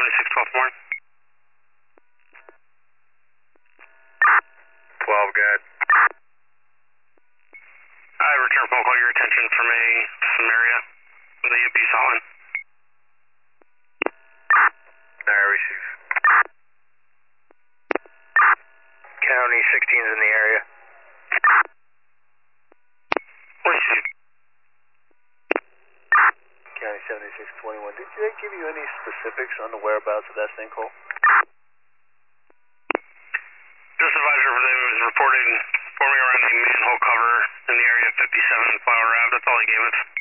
7612 more. 12, good. I return phone call, your attention from some area in the Abuse Hotline. Alright, receive. County 16's in the area. Receive. County 7621. Did they give you any specifics on the whereabouts of that sinkhole? This advisor for them was reporting forming around a manhole cover in the area of 57 Flower Ave. That's all he gave us.